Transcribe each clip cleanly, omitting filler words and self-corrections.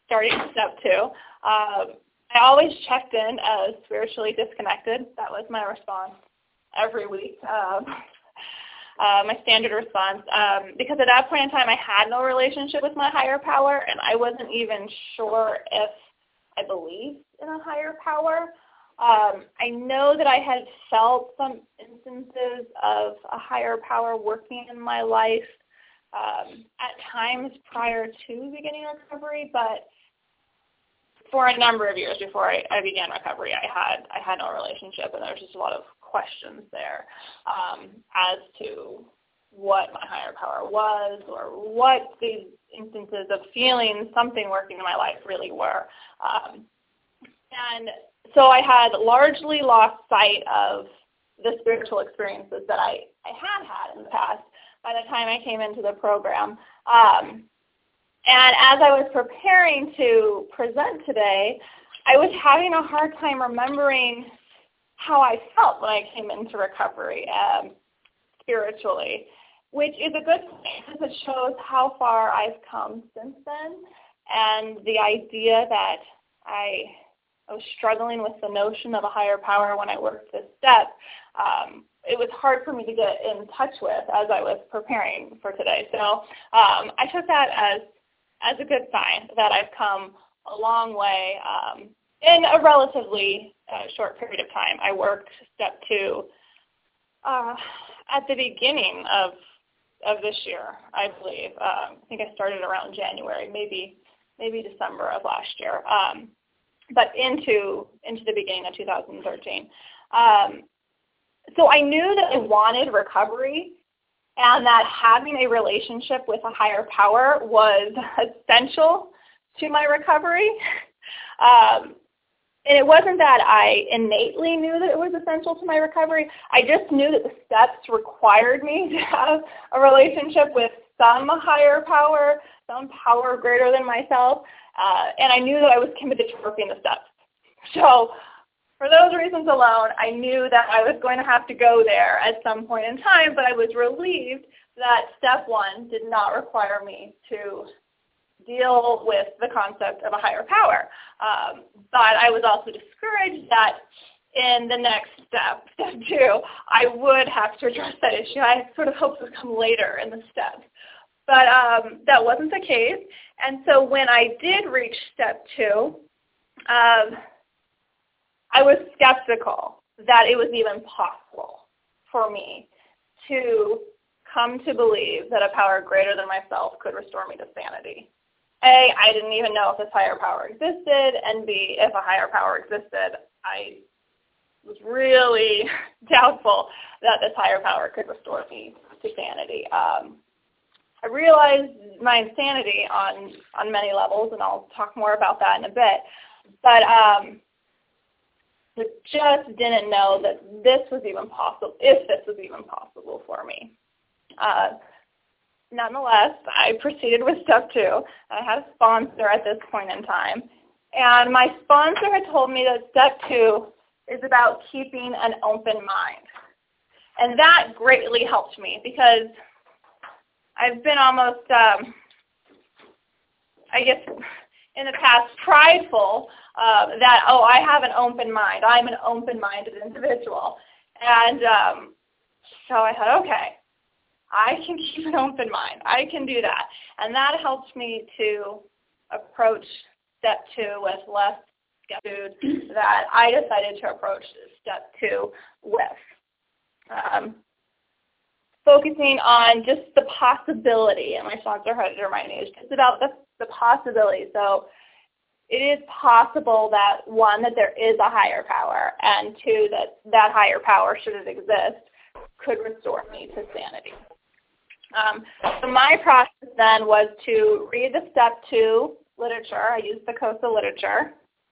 starting step 2. I always checked in as spiritually disconnected. That was my response every week, my standard response, because at that point in time I had no relationship with my higher power, and I wasn't even sure if I believed in a higher power. I know that I had felt some instances of a higher power working in my life at times prior to beginning recovery, but for a number of years before I began recovery, I had no relationship, and there was just a lot of questions there as to what my higher power was or what these instances of feeling something working in my life really were. And so I had largely lost sight of the spiritual experiences that I had in the past by the time I came into the program. And as I was preparing to present today, I was having a hard time remembering how I felt when I came into recovery spiritually, which is a good thing because it shows how far I've come since then, and the idea that I was struggling with the notion of a higher power when I worked this step. It was hard for me to get in touch with as I was preparing for today. So I took that as a good sign that I've come a long way in a relatively short period of time. I worked step 2 at the beginning of this year, I believe. I think I started around January, maybe December of last year, but into the beginning of 2013. So I knew that I wanted recovery, and that having a relationship with a higher power was essential to my recovery. And it wasn't that I innately knew that it was essential to my recovery. I just knew that the steps required me to have a relationship with some higher power, some power greater than myself, and I knew that I was committed to working the steps. So for those reasons alone, I knew that I was going to have to go there at some point in time, but I was relieved that step 1 did not require me to deal with the concept of a higher power. But I was also discouraged that in the next step, step 2, I would have to address that issue. I sort of hoped it would come later in the steps. But that wasn't the case. And so when I did reach step 2, I was skeptical that it was even possible for me to come to believe that a power greater than myself could restore me to sanity. A, I didn't even know if this higher power existed, and B, if a higher power existed, I was really doubtful that this higher power could restore me to sanity. I realized my insanity on many levels, and I'll talk more about that in a bit, but just didn't know that this was even possible, if this was even possible for me. Nonetheless, I proceeded with step 2. I had a sponsor at this point in time, and my sponsor had told me that step 2 is about keeping an open mind. And that greatly helped me because I've been almost, I guess, in the past prideful that, I have an open mind. I'm an open-minded individual. And so I thought, okay, I can keep an open mind. I can do that. And that helped me to approach step 2 with less skepticism that I decided to approach step 2 with. Focusing on just the possibility, and my sponsor had to remind me, it's just about the possibility. So it is possible that, 1, that there is a higher power, and 2, that higher power, should it exist, could restore me to sanity. So my process then was to read the step 2 literature. I used the COSA literature,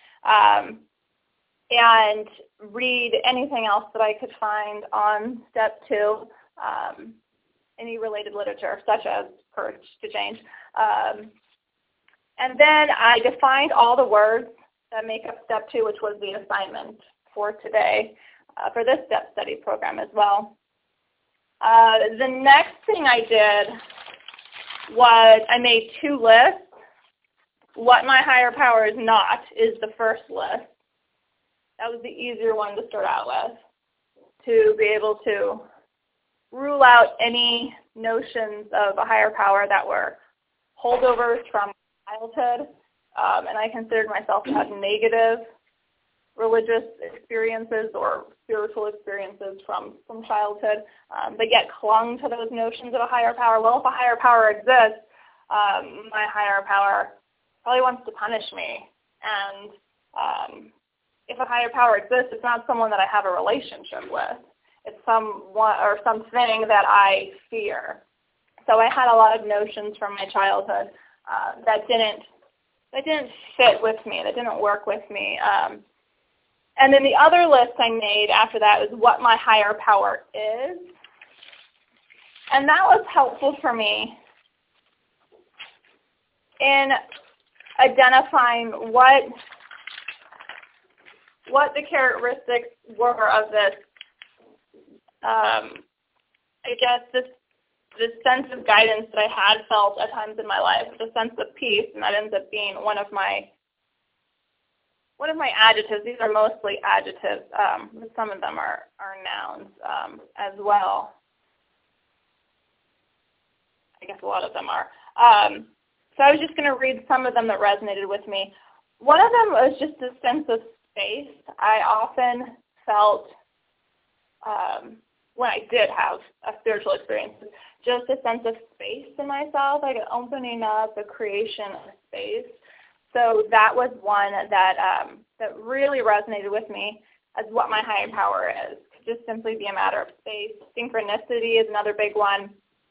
and read anything else that I could find on step 2, any related literature, such as Courage to Change. And then I defined all the words that make up step 2, which was the assignment for today, for this step study program as well. The next thing I did was I made 2 lists what my higher power is not is the first list. That was the easier one to start out with, to be able to rule out any notions of a higher power that were holdovers from childhood, and I considered myself to have negative religious experiences or spiritual experiences from childhood, but yet clung to those notions of a higher power. Well, if a higher power exists, my higher power probably wants to punish me, and if a higher power exists, it's not someone that I have a relationship with. It's someone or something that I fear. So I had a lot of notions from my childhood that didn't fit with me, that didn't work with me. And then the other list I made after that was what my higher power is. And that was helpful for me in identifying what the characteristics were of this, I guess, this sense of guidance that I had felt at times in my life, the sense of peace, and that ends up being one of my adjectives. These are mostly adjectives, but some of them are nouns as well. I guess a lot of them are. So I was just going to read some of them that resonated with me. One of them was just a sense of space. I often felt, when I did have a spiritual experience, just a sense of space in myself, like an opening up, a creation of space. So that was one that really resonated with me as what my higher power is. It could just simply be a matter of space. Synchronicity is another big one.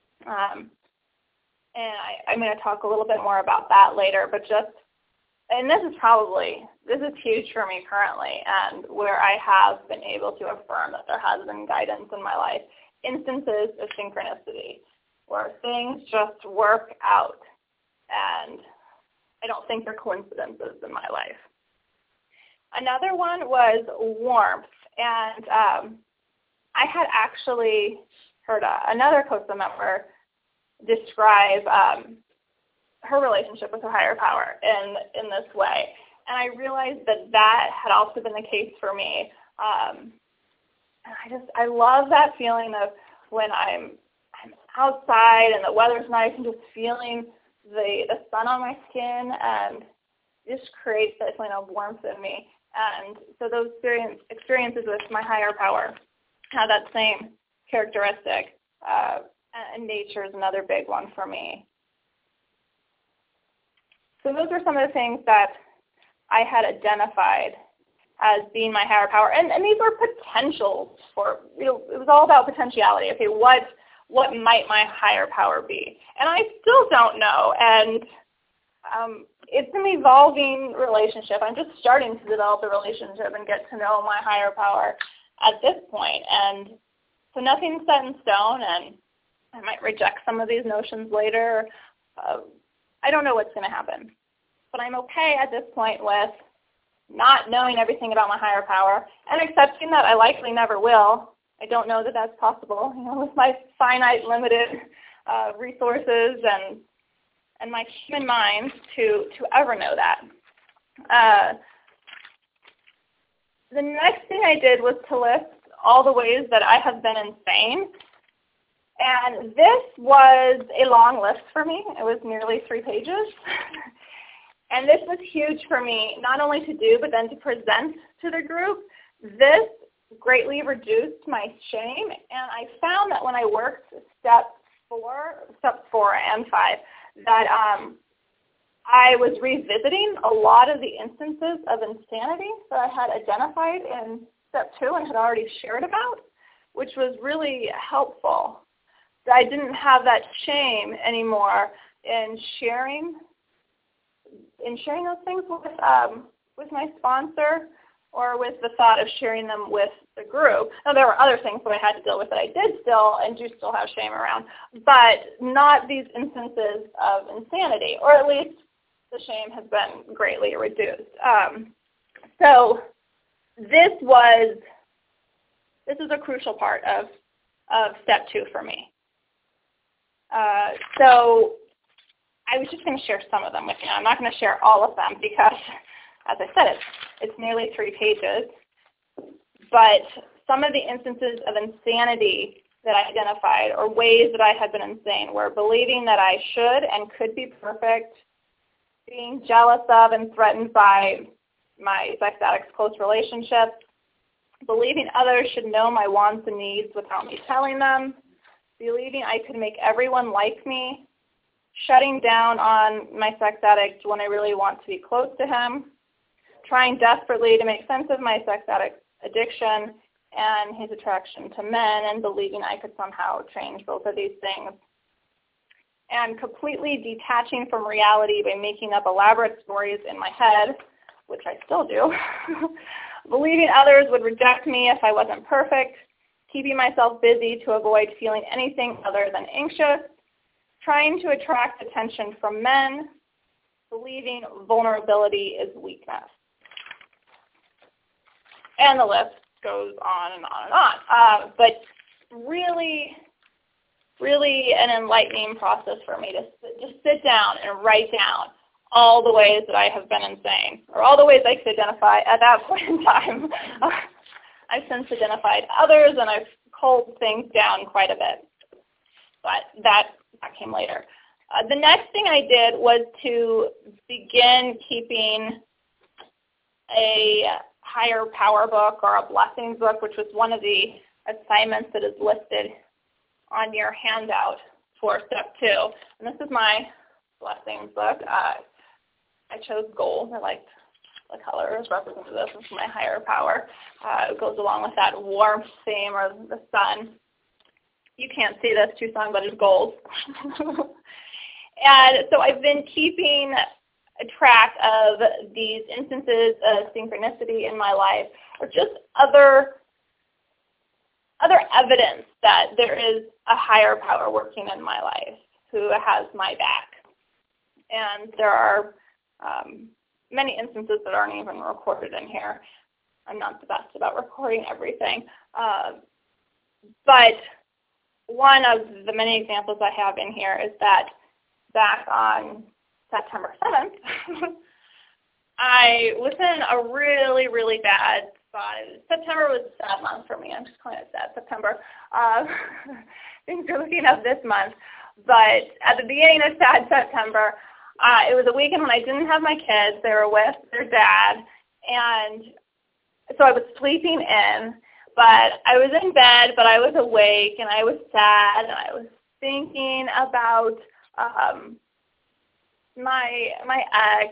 And I'm going to talk a little bit more about that later, but and this is huge for me currently, and where I have been able to affirm that there has been guidance in my life, instances of synchronicity, where things just work out, and I don't think they're coincidences in my life. Another one was warmth, and I had actually heard another COSA member describe her relationship with her higher power in this way. And I realized that had also been the case for me. And I love that feeling of when I'm outside and the weather's nice and just feeling the sun on my skin, and just creates that feeling of warmth in me. And so those experiences with my higher power have that same characteristic. And nature is another big one for me. So those are some of the things that I had identified as being my higher power. And these were potentials for, it was all about potentiality. Okay, what might my higher power be? And I still don't know. And it's an evolving relationship. I'm just starting to develop a relationship and get to know my higher power at this point. And so nothing's set in stone, and I might reject some of these notions later. I don't know what's going to happen. But I'm okay at this point with not knowing everything about my higher power and accepting that I likely never will. I don't know that that's possible, with my finite, limited resources and my human mind to ever know that. The next thing I did was to list all the ways that I have been insane. And this was a long list for me. It was nearly 3 pages. And this was huge for me, not only to do, but then to present to the group. This greatly reduced my shame. And I found that when I worked step 4 and 5, that I was revisiting a lot of the instances of insanity that I had identified in step 2 and had already shared about, which was really helpful. I didn't have that shame anymore in sharing those things with my sponsor, or with the thought of sharing them with the group. Now, there were other things that I had to deal with that I did still and do still have shame around, but not these instances of insanity, or at least the shame has been greatly reduced. So this is a crucial part of step 2 for me. So I was just going to share some of them with you. I'm not going to share all of them because, as I said, it's nearly 3 pages. But some of the instances of insanity that I identified, or ways that I had been insane, were believing that I should and could be perfect, being jealous of and threatened by my sex addict's close relationships, believing others should know my wants and needs without me telling them, believing I could make everyone like me, shutting down on my sex addict when I really want to be close to him, trying desperately to make sense of my sex addict addiction and his attraction to men, and believing I could somehow change both of these things, and completely detaching from reality by making up elaborate stories in my head, which I still do, believing others would reject me if I wasn't perfect, keeping myself busy to avoid feeling anything other than anxious, trying to attract attention from men, believing vulnerability is weakness. And the list goes on and on and on. But really, really an enlightening process for me to just sit down and write down all the ways that I have been insane, or all the ways I could identify at that point in time. I've since identified others, and I've culled things down quite a bit. But that came later. The next thing I did was to begin keeping a higher power book, or a blessings book, which was one of the assignments that is listed on your handout for step 2. And this is my blessings book. I chose gold. I liked the color as representative of my higher power. It goes along with that warmth theme, or the sun. You can't see this, Tucson, but it's gold. And so I've been keeping a track of these instances of synchronicity in my life, or just other evidence that there is a higher power working in my life who has my back. And there are many instances that aren't even recorded in here. I'm not the best about recording everything. But one of the many examples I have in here is that back on September 7th, I was in a really, really bad spot. September was a sad month for me. I'm just calling it sad September. Things are looking up this month. But at the beginning of sad September, it was a weekend when I didn't have my kids. They were with their dad. And so I was sleeping in. But I was in bed, but I was awake, and I was sad, and I was thinking about my ex,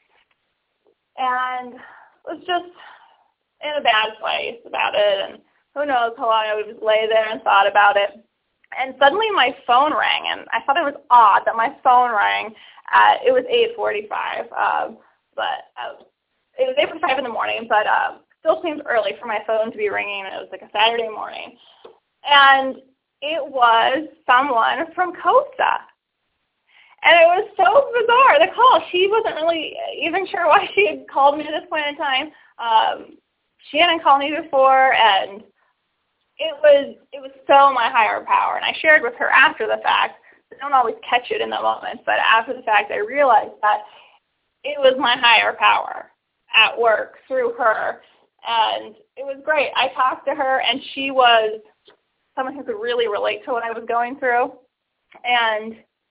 and was just in a bad place about it, and who knows how long I would just lay there and thought about it. And suddenly my phone rang, and I thought it was odd that my phone rang at, it was 8:45, but it was 8:45 in the morning, but still seems early for my phone to be ringing. It was like a Saturday morning. And it was someone from COSA. And it was so bizarre, the call. She wasn't really even sure why she had called me at this point in time. She hadn't called me before, and it was so my higher power. And I shared with her after the fact. I don't always catch it in the moment, but after the fact I realized that it was my higher power at work through her. And it was great. I talked to her, and she was someone who could really relate to what I was going through. And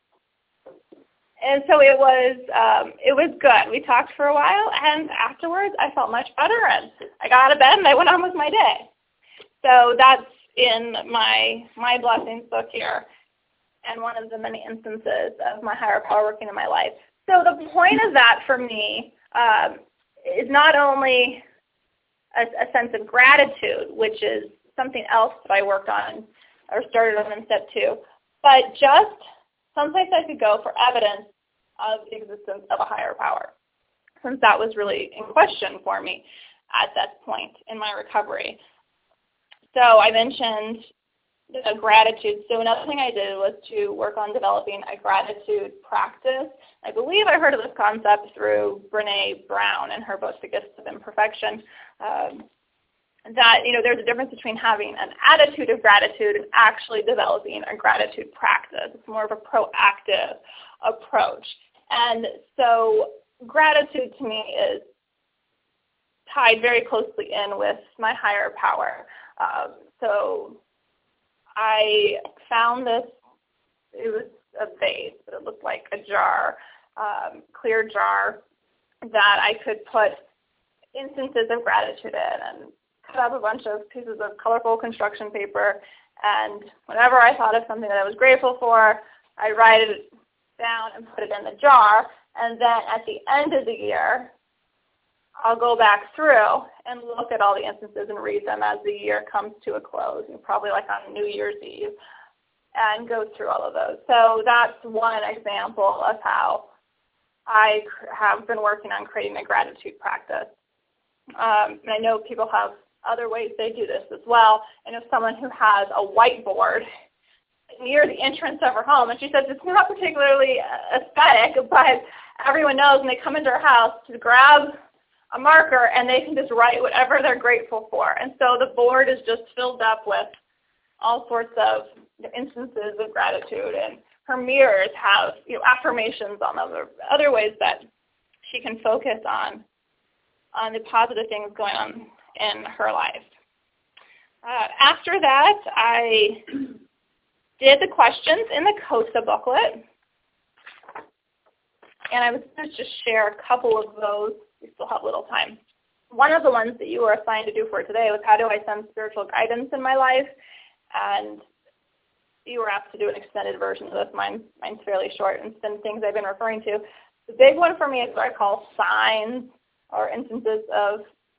so it was good. We talked for a while, and afterwards I felt much better, and I got out of bed, and I went on with my day. So that's in my blessings book here, and one of the many instances of my higher power working in my life. So the point of that for me is not only a sense of gratitude, which is something else that I worked on or started on in step 2, but just someplace I could go for evidence of the existence of a higher power, since that was really in question for me at that point in my recovery. So I mentioned the gratitude. So another thing I did was to work on developing a gratitude practice. I believe I heard of this concept through Brené Brown in her book, The Gifts of Imperfection, that, there's a difference between having an attitude of gratitude and actually developing a gratitude practice. It's more of a proactive approach. And so gratitude to me is tied very closely in with my higher power. So I found this, it was a vase, but it looked like a jar, clear jar, that I could put instances of gratitude in, and cut up a bunch of pieces of colorful construction paper, and whenever I thought of something that I was grateful for, I write it down and put it in the jar, and then at the end of the year, I'll go back through and look at all the instances and read them as the year comes to a close, and probably like on New Year's Eve, and go through all of those. So that's one example of how I have been working on creating a gratitude practice. And I know people have other ways they do this as well. I know someone who has a whiteboard near the entrance of her home, and she says it's not particularly aesthetic, but everyone knows when they come into her house to grab a marker and they can just write whatever they're grateful for. And so the board is just filled up with all sorts of instances of gratitude, and her mirrors have affirmations on them, or other ways that she can focus on the positive things going on in her life. After that, I did the questions in the COSA booklet, and I was going to just share a couple of those. We still have a little time. One of the ones that you were assigned to do for today was how do I sense spiritual guidance in my life, and you were asked to do an extended version of this. Mine's fairly short, and it's been things I've been referring to. The big one for me is what I call signs or instances of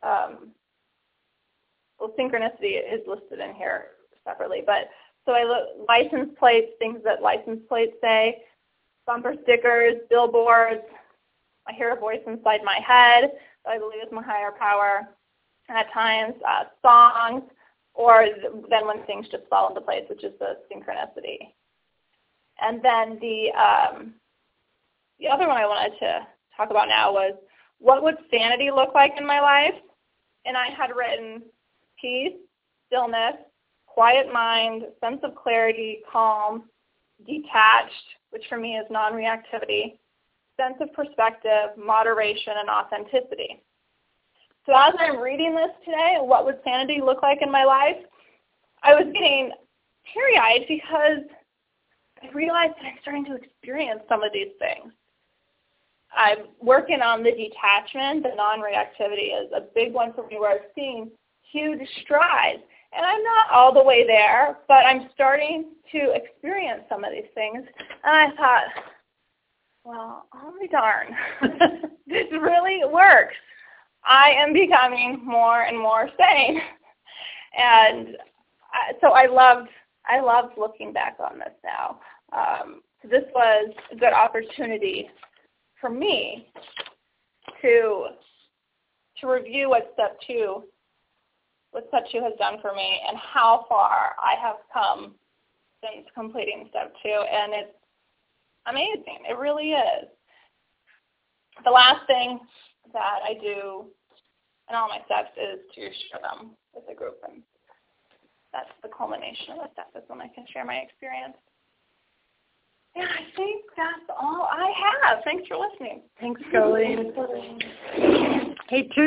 synchronicity is listed in here separately. But so I look license plates, things that license plates say, bumper stickers, billboards. I hear a voice inside my head that I believe is my higher power. And at times, songs, or then when things just fall into place, which is the synchronicity. And then the other one I wanted to talk about now was, what would sanity look like in my life? And I had written peace, stillness, quiet mind, sense of clarity, calm, detached, which for me is non-reactivity, sense of perspective, moderation, and authenticity. So as I'm reading this today, what would sanity look like in my life? I was getting teary-eyed because I realized that I'm starting to experience some of these things. I'm working on the detachment. The non-reactivity is a big one for me, where I've seen huge strides. And I'm not all the way there, but I'm starting to experience some of these things. And I thought, well, I'll be darned. This really works. I am becoming more and more sane. And so I loved looking back on this now. This was a good opportunity for me to review what step two has done for me and how far I have come since completing step 2. And it's amazing. It really is. The last thing that I do in all my steps is to share them with a group, and that's the culmination of the step, is when I can share my experience. And I think that's all I have. Thanks for listening. Thanks, Jolene. Hey,